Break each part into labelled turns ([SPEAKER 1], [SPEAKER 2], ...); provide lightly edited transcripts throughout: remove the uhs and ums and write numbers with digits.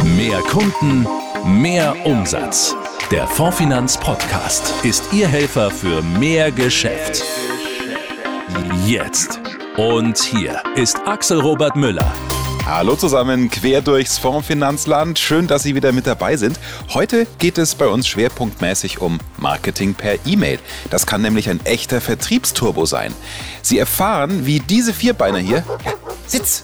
[SPEAKER 1] Mehr Kunden, mehr Umsatz. Der Fondsfinanz Podcast ist Ihr Helfer für mehr Geschäft. Jetzt. Und hier ist Axel Robert Müller.
[SPEAKER 2] Hallo zusammen, quer durchs Fondsfinanzland. Schön, dass Sie wieder mit dabei sind. Heute geht es bei uns schwerpunktmäßig um Marketing per E-Mail. Das kann nämlich ein echter Vertriebsturbo sein. Sie erfahren, wie diese Vierbeiner hier, Sitz,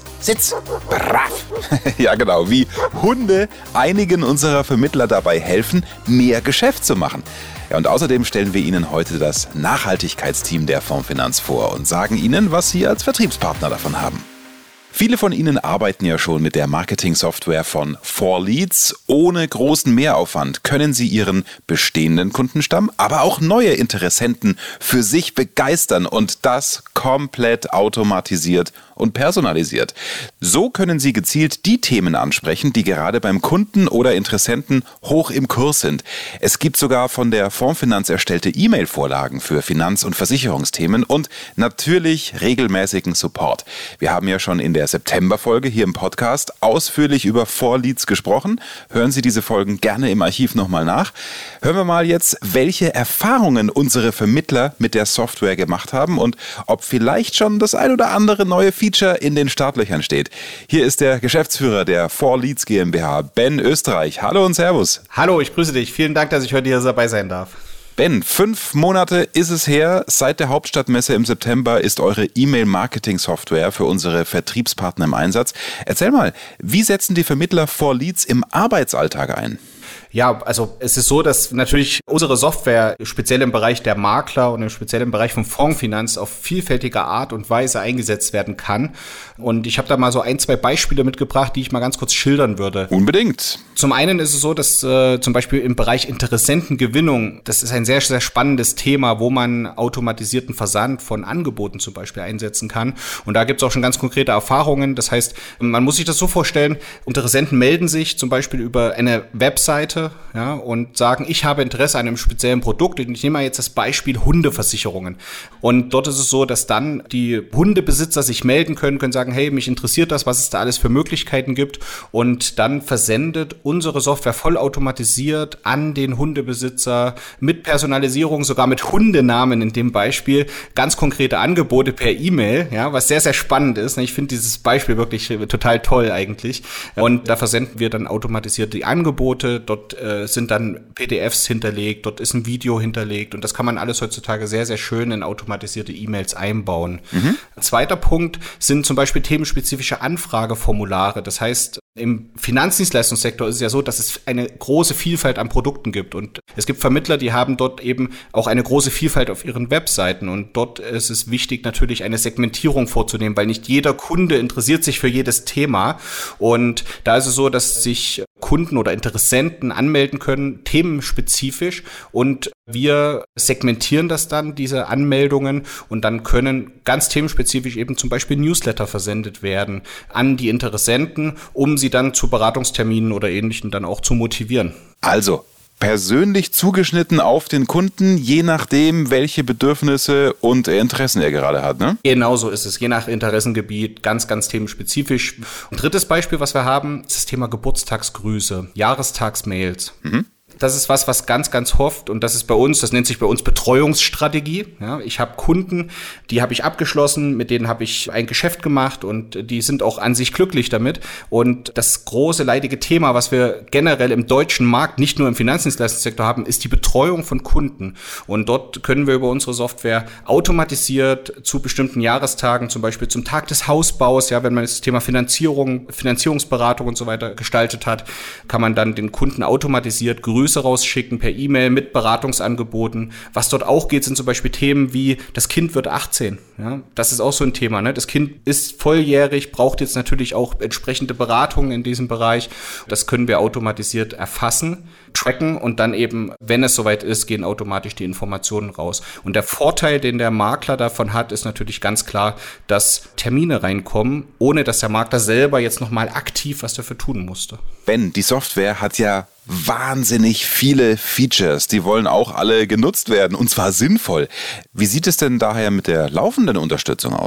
[SPEAKER 2] brav, ja genau, wie Hunde einigen unserer Vermittler dabei helfen, mehr Geschäft zu machen. Ja, und außerdem stellen wir Ihnen heute das Nachhaltigkeitsteam der Fondsfinanz vor und sagen Ihnen, was Sie als Vertriebspartner davon haben. Viele von Ihnen arbeiten ja schon mit der Marketing-Software von 4Leads. Ohne großen Mehraufwand können Sie Ihren bestehenden Kundenstamm, aber auch neue Interessenten für sich begeistern und das komplett automatisiert und personalisiert. So können Sie gezielt die Themen ansprechen, die gerade beim Kunden oder Interessenten hoch im Kurs sind. Es gibt sogar von der Fondsfinanz erstellte E-Mail-Vorlagen für Finanz- und Versicherungsthemen und natürlich regelmäßigen Support. Wir haben ja schon in der September-Folge hier im Podcast ausführlich über 4Leads gesprochen. Hören Sie diese Folgen gerne im Archiv nochmal nach. Hören wir mal jetzt, welche Erfahrungen unsere Vermittler mit der Software gemacht haben und ob vielleicht schon das ein oder andere neue Feature in den Startlöchern steht. Hier ist der Geschäftsführer der 4Leads GmbH, Ben Österreich. Hallo und Servus.
[SPEAKER 3] Hallo, ich grüße dich. Vielen Dank, dass ich heute hier dabei sein darf.
[SPEAKER 2] Ben, 5 Monate ist es her. Seit der Hauptstadtmesse im September ist eure E-Mail-Marketing-Software für unsere Vertriebspartner im Einsatz. Erzähl mal, wie setzen die Vermittler 4Leads im Arbeitsalltag ein?
[SPEAKER 3] Ja, also es ist so, dass natürlich unsere Software speziell im Bereich der Makler und speziell im Bereich von Fondsfinanz auf vielfältige Art und Weise eingesetzt werden kann. Und ich habe da mal so 1-2 Beispiele mitgebracht, die ich mal ganz kurz schildern würde.
[SPEAKER 2] Unbedingt.
[SPEAKER 3] Zum einen ist es so, dass zum Beispiel im Bereich Interessentengewinnung, das ist ein sehr, sehr spannendes Thema, wo man automatisierten Versand von Angeboten zum Beispiel einsetzen kann. Und da gibt es auch schon ganz konkrete Erfahrungen. Das heißt, man muss sich das so vorstellen, Interessenten melden sich zum Beispiel über eine Webseite, ja, und sagen, ich habe Interesse an einem speziellen Produkt. Und ich nehme mal jetzt das Beispiel Hundeversicherungen. Und dort ist es so, dass dann die Hundebesitzer sich melden können sagen, hey, mich interessiert das, was es da alles für Möglichkeiten gibt. Und dann versendet unsere Software vollautomatisiert an den Hundebesitzer mit Personalisierung, sogar mit Hundenamen in dem Beispiel, ganz konkrete Angebote per E-Mail, ja, was sehr, sehr spannend ist. Ich finde dieses Beispiel wirklich total toll eigentlich. Und da versenden wir dann automatisiert die Angebote. Dort sind dann PDFs hinterlegt, dort ist ein Video hinterlegt und das kann man alles heutzutage sehr, sehr schön in automatisierte E-Mails einbauen. Zweiter Punkt sind zum Beispiel themenspezifische Anfrageformulare. Das heißt, im Finanzdienstleistungssektor ist es ja so, dass es eine große Vielfalt an Produkten gibt und es gibt Vermittler, die haben dort eben auch eine große Vielfalt auf ihren Webseiten und dort ist es wichtig, natürlich eine Segmentierung vorzunehmen, weil nicht jeder Kunde interessiert sich für jedes Thema und da ist es so, dass sich Kunden oder Interessenten anmelden können, themenspezifisch und wir segmentieren das dann, diese Anmeldungen und dann können ganz themenspezifisch eben zum Beispiel Newsletter versendet werden an die Interessenten, um sie dann zu Beratungsterminen oder Ähnlichem dann auch zu motivieren. Also
[SPEAKER 2] persönlich zugeschnitten auf den Kunden, je nachdem, welche Bedürfnisse und Interessen er gerade hat, ne?
[SPEAKER 3] Genau so ist es, je nach Interessengebiet, ganz, ganz themenspezifisch. Und drittes Beispiel, was wir haben, ist das Thema Geburtstagsgrüße, Jahrestagsmails. Das ist was ganz, ganz oft und das ist bei uns, das nennt sich bei uns Betreuungsstrategie. Ja, ich habe Kunden, die habe ich abgeschlossen, mit denen habe ich ein Geschäft gemacht und die sind auch an sich glücklich damit. Und das große leidige Thema, was wir generell im deutschen Markt, nicht nur im Finanzdienstleistungssektor haben, ist die Betreuung von Kunden. Und dort können wir über unsere Software automatisiert zu bestimmten Jahrestagen, zum Beispiel zum Tag des Hausbaus, ja, wenn man das Thema Finanzierung, Finanzierungsberatung und so weiter gestaltet hat, kann man dann den Kunden automatisiert Grüße rausschicken per E-Mail mit Beratungsangeboten. Was dort auch geht, sind zum Beispiel Themen wie, das Kind wird 18. Ja, das ist auch so ein Thema. Ne? Das Kind ist volljährig, braucht jetzt natürlich auch entsprechende Beratungen in diesem Bereich. Das können wir automatisiert erfassen, tracken und dann eben, wenn es soweit ist, gehen automatisch die Informationen raus. Und der Vorteil, den der Makler davon hat, ist natürlich ganz klar, dass Termine reinkommen, ohne dass der Makler selber jetzt nochmal aktiv was dafür tun musste.
[SPEAKER 2] Ben, die Software hat ja wahnsinnig viele Features. Die wollen auch alle genutzt werden und zwar sinnvoll. Wie sieht es denn daher mit der laufenden Unterstützung aus?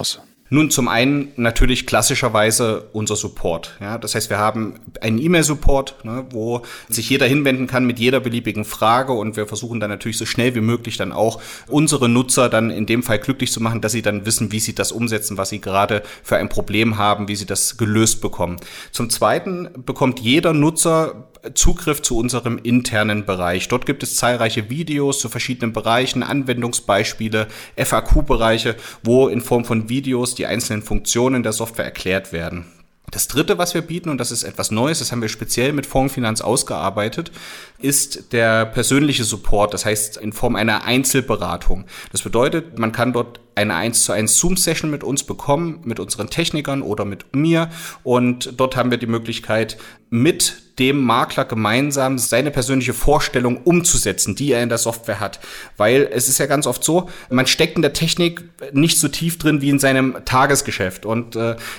[SPEAKER 3] Nun, zum einen natürlich klassischerweise unser Support. Ja, das heißt, wir haben einen E-Mail-Support, wo sich jeder hinwenden kann mit jeder beliebigen Frage, und wir versuchen dann natürlich so schnell wie möglich dann auch unsere Nutzer dann in dem Fall glücklich zu machen, dass sie dann wissen, wie sie das umsetzen, was sie gerade für ein Problem haben, wie sie das gelöst bekommen. Zum Zweiten bekommt jeder Nutzer Zugriff zu unserem internen Bereich. Dort gibt es zahlreiche Videos zu verschiedenen Bereichen, Anwendungsbeispiele, FAQ-Bereiche, wo in Form von Videos die einzelnen Funktionen der Software erklärt werden. Das Dritte, was wir bieten, und das ist etwas Neues, das haben wir speziell mit Fondsfinanz ausgearbeitet, ist der persönliche Support, das heißt in Form einer Einzelberatung. Das bedeutet, man kann dort eine 1:1 Zoom-Session mit uns bekommen, mit unseren Technikern oder mit mir, und dort haben wir die Möglichkeit, mit dem Makler gemeinsam seine persönliche Vorstellung umzusetzen, die er in der Software hat. Weil es ist ja ganz oft so, man steckt in der Technik nicht so tief drin wie in seinem Tagesgeschäft. Und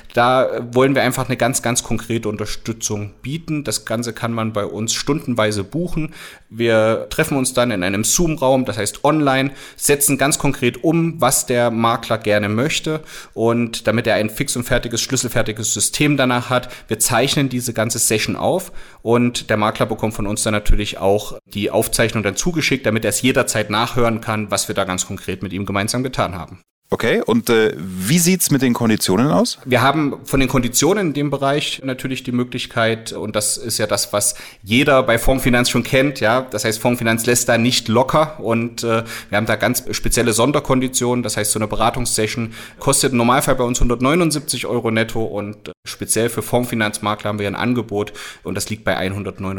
[SPEAKER 3] da wollen wir einfach eine ganz, ganz konkrete Unterstützung bieten. Das Ganze kann man bei uns stundenweise buchen. Wir treffen uns dann in einem Zoom-Raum, das heißt online, setzen ganz konkret um, was der Makler gerne möchte. Und damit er ein fix und fertiges, schlüsselfertiges System danach hat, wir zeichnen diese ganze Session auf. Und der Makler bekommt von uns dann natürlich auch die Aufzeichnung dann zugeschickt, damit er es jederzeit nachhören kann, was wir da ganz konkret mit ihm gemeinsam getan haben.
[SPEAKER 2] Okay, und wie sieht's mit den Konditionen aus?
[SPEAKER 3] Wir haben von den Konditionen in dem Bereich natürlich die Möglichkeit, und das ist ja das, was jeder bei Fondsfinanz schon kennt, ja. Das heißt, Fondsfinanz lässt da nicht locker, und wir haben da ganz spezielle Sonderkonditionen. Das heißt, so eine Beratungssession kostet im Normalfall bei uns 179 € netto, und speziell für Fondsfinanzmakler haben wir ein Angebot, und das liegt bei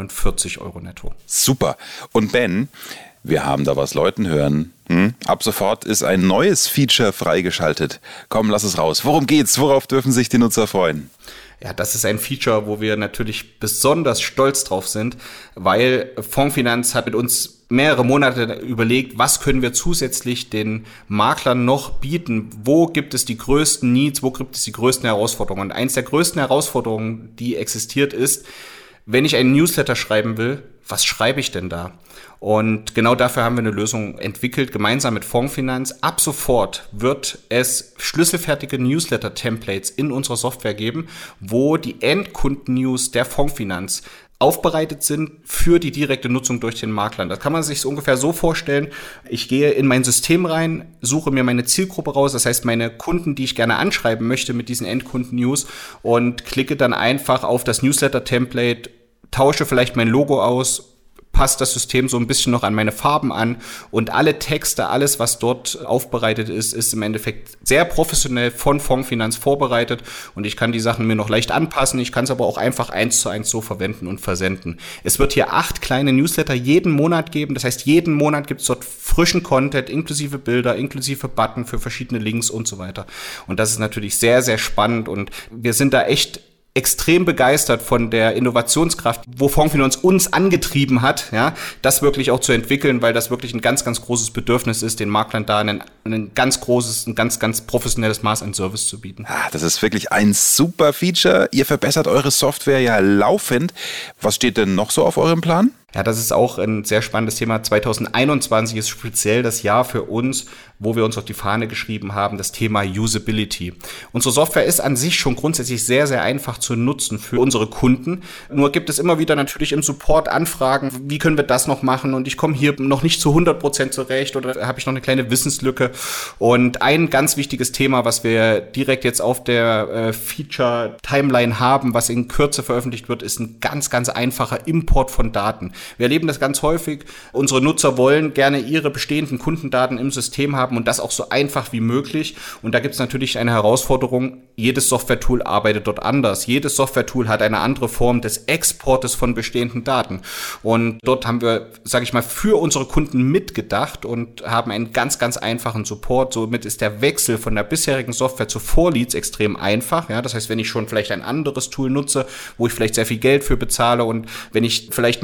[SPEAKER 3] 149 € netto.
[SPEAKER 2] Super. Und Ben, wir haben da was Leuten hören. Ab sofort ist ein neues Feature freigeschaltet. Komm, lass es raus. Worum geht's? Worauf dürfen sich die Nutzer freuen?
[SPEAKER 3] Ja, das ist ein Feature, wo wir natürlich besonders stolz drauf sind, weil Fondsfinanz hat mit uns mehrere Monate überlegt, was können wir zusätzlich den Maklern noch bieten? Wo gibt es die größten Needs? Wo gibt es die größten Herausforderungen? Und eins der größten Herausforderungen, die existiert, ist, wenn ich einen Newsletter schreiben will, was schreibe ich denn da? Und genau dafür haben wir eine Lösung entwickelt, gemeinsam mit Fondsfinanz. Ab sofort wird es schlüsselfertige Newsletter-Templates in unserer Software geben, wo die Endkunden-News der Fondsfinanz aufbereitet sind für die direkte Nutzung durch den Makler. Das kann man sich ungefähr so vorstellen: Ich gehe in mein System rein, suche mir meine Zielgruppe raus, das heißt meine Kunden, die ich gerne anschreiben möchte mit diesen Endkunden-News, und klicke dann einfach auf das Newsletter-Template, tausche vielleicht mein Logo aus, passt das System so ein bisschen noch an meine Farben an, und alle Texte, alles, was dort aufbereitet ist, ist im Endeffekt sehr professionell von Fondsfinanz vorbereitet, und ich kann die Sachen mir noch leicht anpassen. Ich kann es aber auch einfach 1:1 so verwenden und versenden. Es wird hier 8 kleine Newsletter jeden Monat geben. Das heißt, jeden Monat gibt es dort frischen Content, inklusive Bilder, inklusive Button für verschiedene Links und so weiter. Und das ist natürlich sehr, sehr spannend, und wir sind da echt extrem begeistert von der Innovationskraft, wo Fondsfinanz uns angetrieben hat, ja, das wirklich auch zu entwickeln, weil das wirklich ein ganz, ganz großes Bedürfnis ist, den Maklern da ein ganz professionelles Maß an Service zu bieten.
[SPEAKER 2] Das ist wirklich ein super Feature. Ihr verbessert eure Software ja laufend. Was steht denn noch so auf eurem Plan?
[SPEAKER 3] Ja, das ist auch ein sehr spannendes Thema. 2021 ist speziell das Jahr für uns, wo wir uns auf die Fahne geschrieben haben, das Thema Usability. Unsere Software ist an sich schon grundsätzlich sehr, sehr einfach zu nutzen für unsere Kunden. Nur gibt es immer wieder natürlich im Support Anfragen, wie können wir das noch machen, und ich komme hier noch nicht zu 100% zurecht, oder habe ich noch eine kleine Wissenslücke. Und ein ganz wichtiges Thema, was wir direkt jetzt auf der Feature-Timeline haben, was in Kürze veröffentlicht wird, ist ein ganz, ganz einfacher Import von Daten. Wir erleben das ganz häufig. Unsere Nutzer wollen gerne ihre bestehenden Kundendaten im System haben, und das auch so einfach wie möglich. Und da gibt es natürlich eine Herausforderung. Jedes Software-Tool arbeitet dort anders. Jedes Software-Tool hat eine andere Form des Exportes von bestehenden Daten. Und dort haben wir, sage ich mal, für unsere Kunden mitgedacht und haben einen ganz, ganz einfachen Support. Somit ist der Wechsel von der bisherigen Software zu 4Leads extrem einfach. Ja, das heißt, wenn ich schon vielleicht ein anderes Tool nutze, wo ich vielleicht sehr viel Geld für bezahle, und wenn ich vielleicht mit die Endkunden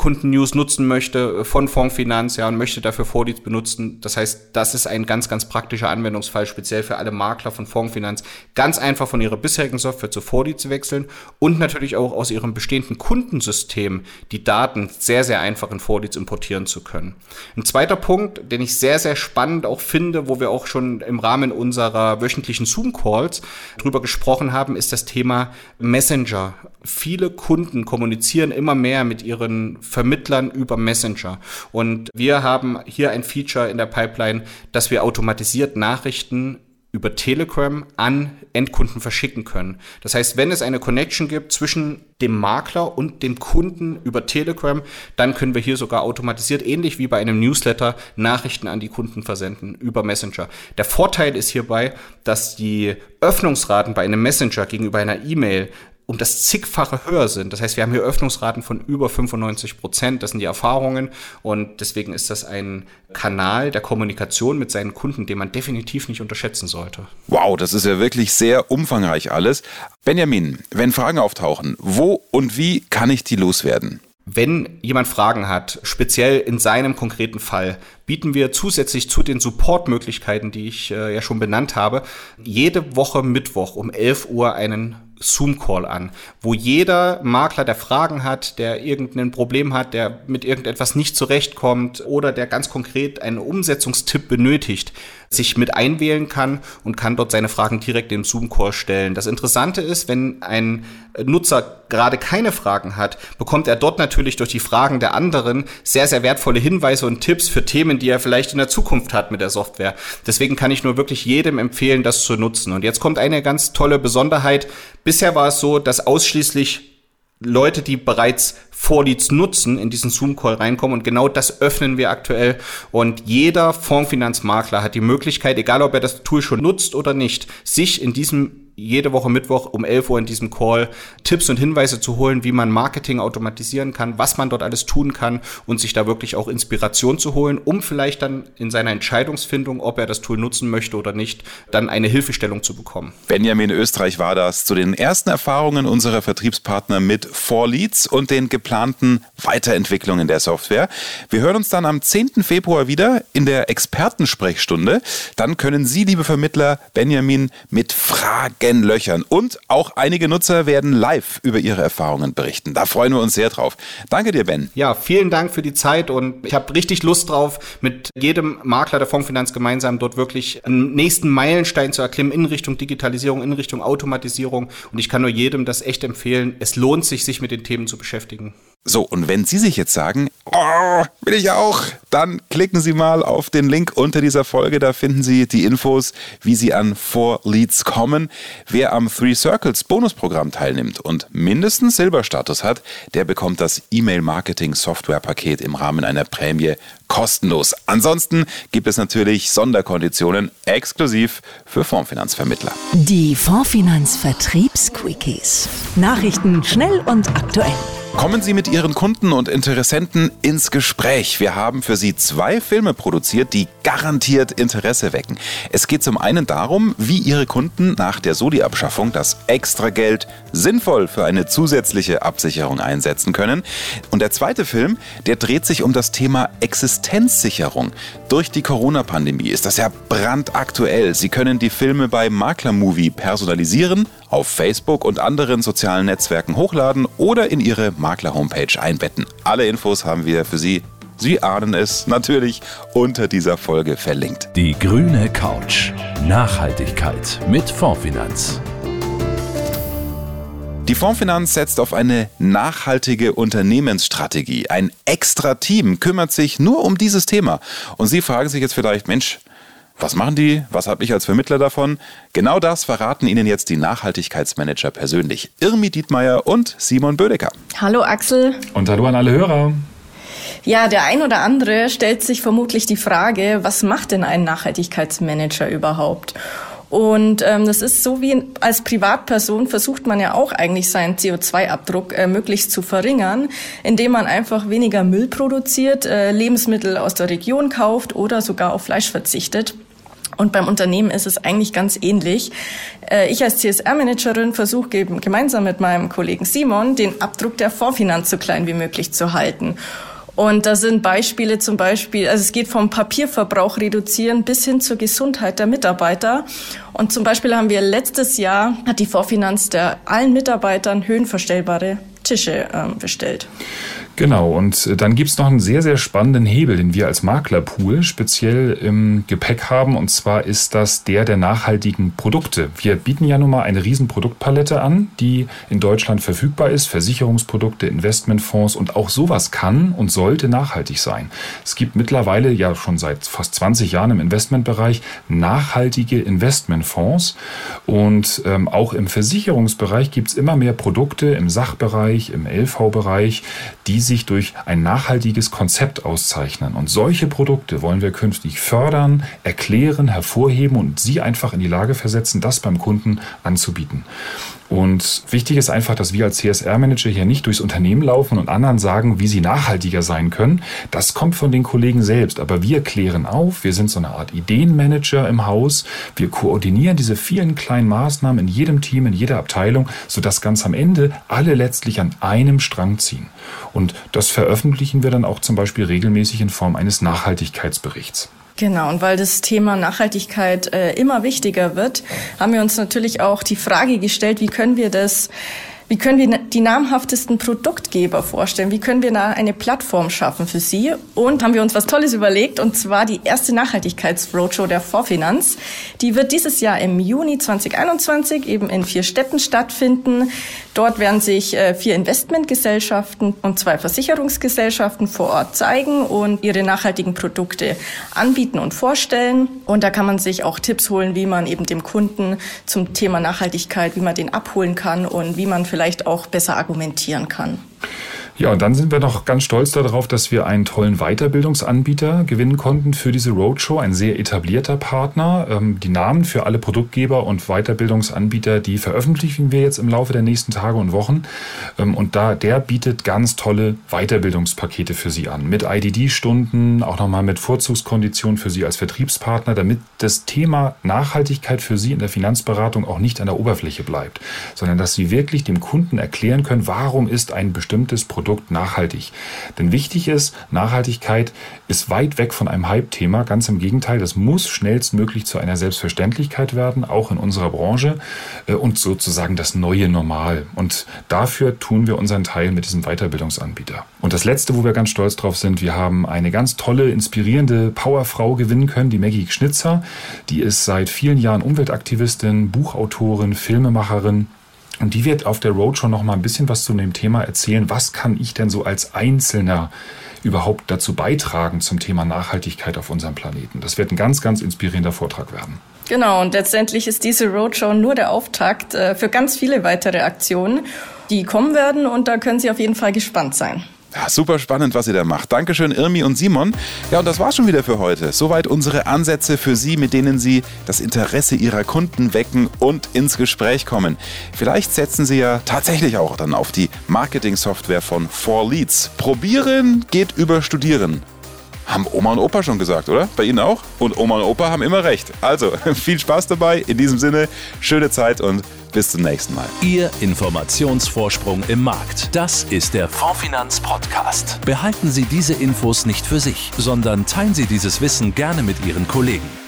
[SPEAKER 3] Endkunden-News nutzen möchte von Fondsfinanz, ja, und möchte dafür Vorleads benutzen. Das heißt, das ist ein ganz, ganz praktischer Anwendungsfall, speziell für alle Makler von Fondsfinanz. Ganz einfach von ihrer bisherigen Software zu Vorleads wechseln und natürlich auch aus ihrem bestehenden Kundensystem die Daten sehr, sehr einfach in Vorleads importieren zu können. Ein zweiter Punkt, den ich sehr, sehr spannend auch finde, wo wir auch schon im Rahmen unserer wöchentlichen Zoom-Calls drüber gesprochen haben, ist das Thema Messenger. Viele Kunden kommunizieren immer mehr mit ihren Vermittlern über Messenger. Und wir haben hier ein Feature in der Pipeline, dass wir automatisiert Nachrichten über Telegram an Endkunden verschicken können. Das heißt, wenn es eine Connection gibt zwischen dem Makler und dem Kunden über Telegram, dann können wir hier sogar automatisiert, ähnlich wie bei einem Newsletter, Nachrichten an die Kunden versenden über Messenger. Der Vorteil ist hierbei, dass die Öffnungsraten bei einem Messenger gegenüber einer E-Mail um das zigfache höher sind. Das heißt, wir haben hier Öffnungsraten von über 95%. Das sind die Erfahrungen. Und deswegen ist das ein Kanal der Kommunikation mit seinen Kunden, den man definitiv nicht unterschätzen sollte.
[SPEAKER 2] Wow, das ist ja wirklich sehr umfangreich alles. Benjamin, wenn Fragen auftauchen, wo und wie kann ich die loswerden?
[SPEAKER 3] Wenn jemand Fragen hat, speziell in seinem konkreten Fall, bieten wir zusätzlich zu den Supportmöglichkeiten, die ich ja schon benannt habe, jede Woche Mittwoch um 11 Uhr einen Zoom-Call an, wo jeder Makler, der Fragen hat, der irgendein Problem hat, der mit irgendetwas nicht zurechtkommt oder der ganz konkret einen Umsetzungstipp benötigt, sich mit einwählen kann und kann dort seine Fragen direkt im Zoom-Call stellen. Das Interessante ist, wenn ein Nutzer gerade keine Fragen hat, bekommt er dort natürlich durch die Fragen der anderen sehr, sehr wertvolle Hinweise und Tipps für Themen, die er vielleicht in der Zukunft hat mit der Software. Deswegen kann ich nur wirklich jedem empfehlen, das zu nutzen. Und jetzt kommt eine ganz tolle Besonderheit. Bisher war es so, dass ausschließlich Leute, die bereits Vorleads nutzen, in diesen Zoom-Call reinkommen, und genau das öffnen wir aktuell. Und jeder Fondsfinanzmakler hat die Möglichkeit, egal ob er das Tool schon nutzt oder nicht, sich in diesem jede Woche Mittwoch um 11 Uhr in diesem Call Tipps und Hinweise zu holen, wie man Marketing automatisieren kann, was man dort alles tun kann und sich da wirklich auch Inspiration zu holen, um vielleicht dann in seiner Entscheidungsfindung, ob er das Tool nutzen möchte oder nicht, dann eine Hilfestellung zu bekommen.
[SPEAKER 2] Benjamin Österreich war das zu den ersten Erfahrungen unserer Vertriebspartner mit Vorleads und den geplanten Weiterentwicklungen der Software. Wir hören uns dann am 10. Februar wieder in der Expertensprechstunde. Dann können Sie, liebe Vermittler, Benjamin mit Fragen löchern. Und auch einige Nutzer werden live über ihre Erfahrungen berichten. Da freuen wir uns sehr drauf. Danke dir, Ben.
[SPEAKER 3] Ja, vielen Dank für die Zeit und ich habe richtig Lust drauf, mit jedem Makler der Fondsfinanz gemeinsam dort wirklich einen nächsten Meilenstein zu erklimmen in Richtung Digitalisierung, in Richtung Automatisierung. Und ich kann nur jedem das echt empfehlen. Es lohnt sich mit den Themen zu beschäftigen.
[SPEAKER 2] So, und wenn Sie sich jetzt sagen, oh, will ich auch, dann klicken Sie mal auf den Link unter dieser Folge. Da finden Sie die Infos, wie Sie an Vorleads kommen. Wer am 3 Circles Bonusprogramm teilnimmt und mindestens Silberstatus hat, der bekommt das E-Mail-Marketing-Software-Paket im Rahmen einer Prämie kostenlos. Ansonsten gibt es natürlich Sonderkonditionen exklusiv für Fondsfinanzvermittler.
[SPEAKER 4] Die Fondsfinanz-Vertriebs-Quickies. Nachrichten schnell und aktuell.
[SPEAKER 2] Kommen Sie mit Ihren Kunden und Interessenten ins Gespräch. Wir haben für Sie 2 Filme produziert, die garantiert Interesse wecken. Es geht zum einen darum, wie Ihre Kunden nach der Soli-Abschaffung das Extrageld sinnvoll für eine zusätzliche Absicherung einsetzen können. Und der zweite Film, der dreht sich um das Thema Existenzsicherung. Durch die Corona-Pandemie ist das ja brandaktuell. Sie können die Filme bei Maklermovie personalisieren, auf Facebook und anderen sozialen Netzwerken hochladen oder in Ihre Makler-Homepage einbetten. Alle Infos haben wir für Sie, Sie ahnen es, natürlich unter dieser Folge verlinkt.
[SPEAKER 1] Die grüne Couch. Nachhaltigkeit mit Fondsfinanz.
[SPEAKER 2] Die Fondsfinanz setzt auf eine nachhaltige Unternehmensstrategie. Ein extra Team kümmert sich nur um dieses Thema. Und Sie fragen sich jetzt vielleicht, Mensch, was machen die? Was habe ich als Vermittler davon? Genau das verraten Ihnen jetzt die Nachhaltigkeitsmanager persönlich. Irmi Dietmeier und Simon Bödecker.
[SPEAKER 5] Hallo Axel.
[SPEAKER 6] Und hallo an alle Hörer.
[SPEAKER 5] Ja, der ein oder andere stellt sich vermutlich die Frage, was macht denn ein Nachhaltigkeitsmanager überhaupt? Und das ist so wie als Privatperson versucht man ja auch eigentlich seinen CO2-Abdruck möglichst zu verringern, indem man einfach weniger Müll produziert, Lebensmittel aus der Region kauft oder sogar auf Fleisch verzichtet. Und beim Unternehmen ist es eigentlich ganz ähnlich. Ich als CSR-Managerin versuche gemeinsam mit meinem Kollegen Simon, den Abdruck der Fondsfinanz so klein wie möglich zu halten. Und da sind Beispiele zum Beispiel, also es geht vom Papierverbrauch reduzieren bis hin zur Gesundheit der Mitarbeiter. Und zum Beispiel haben wir letztes Jahr, hat die Fondsfinanz allen Mitarbeitern höhenverstellbare Tische bestellt.
[SPEAKER 6] Genau, und dann gibt's noch einen sehr, sehr spannenden Hebel, den wir als Maklerpool speziell im Gepäck haben, und zwar ist das der nachhaltigen Produkte. Wir bieten ja nun mal eine riesen Produktpalette an, die in Deutschland verfügbar ist, Versicherungsprodukte, Investmentfonds, und auch sowas kann und sollte nachhaltig sein. Es gibt mittlerweile ja schon seit fast 20 Jahren im Investmentbereich nachhaltige Investmentfonds, und auch im Versicherungsbereich gibt's immer mehr Produkte im Sachbereich, im LV-Bereich, die sich durch ein nachhaltiges Konzept auszeichnen. Und solche Produkte wollen wir künftig fördern, erklären, hervorheben und sie einfach in die Lage versetzen, das beim Kunden anzubieten. Und wichtig ist einfach, dass wir als CSR-Manager hier nicht durchs Unternehmen laufen und anderen sagen, wie sie nachhaltiger sein können. Das kommt von den Kollegen selbst. Aber wir klären auf, wir sind so eine Art Ideenmanager im Haus. Wir koordinieren diese vielen kleinen Maßnahmen in jedem Team, in jeder Abteilung, sodass ganz am Ende alle letztlich an einem Strang ziehen. Und das veröffentlichen wir dann auch zum Beispiel regelmäßig in Form eines Nachhaltigkeitsberichts.
[SPEAKER 5] Genau, und weil das Thema Nachhaltigkeit immer wichtiger wird, haben wir uns natürlich auch die Frage gestellt, wie können wir die namhaftesten Produktgeber vorstellen? Wie können wir da eine Plattform schaffen für sie? Und haben wir uns was Tolles überlegt, und zwar die erste Nachhaltigkeits-Roadshow der Fondsfinanz. Die wird dieses Jahr im Juni 2021 eben in 4 Städten stattfinden. Dort werden sich 4 Investmentgesellschaften und 2 Versicherungsgesellschaften vor Ort zeigen und ihre nachhaltigen Produkte anbieten und vorstellen. Und da kann man sich auch Tipps holen, wie man eben dem Kunden zum Thema Nachhaltigkeit, wie man den abholen kann und wie man vielleicht auch besser argumentieren kann.
[SPEAKER 6] Ja, und dann sind wir noch ganz stolz darauf, dass wir einen tollen Weiterbildungsanbieter gewinnen konnten für diese Roadshow, ein sehr etablierter Partner. Die Namen für alle Produktgeber und Weiterbildungsanbieter, die veröffentlichen wir jetzt im Laufe der nächsten Tage und Wochen. Und der bietet ganz tolle Weiterbildungspakete für Sie an, mit IDD-Stunden, auch nochmal mit Vorzugskonditionen für Sie als Vertriebspartner, damit das Thema Nachhaltigkeit für Sie in der Finanzberatung auch nicht an der Oberfläche bleibt, sondern dass Sie wirklich dem Kunden erklären können, warum ist ein bestimmtes Produkt nachhaltig. Denn wichtig ist, Nachhaltigkeit ist weit weg von einem Hype-Thema. Ganz im Gegenteil, das muss schnellstmöglich zu einer Selbstverständlichkeit werden, auch in unserer Branche, und sozusagen das neue Normal. Und dafür tun wir unseren Teil mit diesem Weiterbildungsanbieter. Und das Letzte, wo wir ganz stolz drauf sind, wir haben eine ganz tolle, inspirierende Powerfrau gewinnen können, die Maggie Schnitzer. Die ist seit vielen Jahren Umweltaktivistin, Buchautorin, Filmemacherin. Und die wird auf der Roadshow noch mal ein bisschen was zu dem Thema erzählen. Was kann ich denn so als Einzelner überhaupt dazu beitragen zum Thema Nachhaltigkeit auf unserem Planeten? Das wird ein ganz, ganz inspirierender Vortrag werden.
[SPEAKER 5] Genau, und letztendlich ist diese Roadshow nur der Auftakt für ganz viele weitere Aktionen, die kommen werden. Und da können Sie auf jeden Fall gespannt sein.
[SPEAKER 2] Ja, super spannend, was ihr da macht. Dankeschön, Irmi und Simon. Ja, und das war's schon wieder für heute. Soweit unsere Ansätze für Sie, mit denen Sie das Interesse Ihrer Kunden wecken und ins Gespräch kommen. Vielleicht setzen Sie ja tatsächlich auch dann auf die Marketing-Software von 4Leads. Probieren geht über Studieren. Haben Oma und Opa schon gesagt, oder? Bei Ihnen auch? Und Oma und Opa haben immer recht. Also, viel Spaß dabei. In diesem Sinne, schöne Zeit und bis zum nächsten Mal.
[SPEAKER 1] Ihr Informationsvorsprung im Markt. Das ist der Fondsfinanz Podcast. Behalten Sie diese Infos nicht für sich, sondern teilen Sie dieses Wissen gerne mit Ihren Kollegen.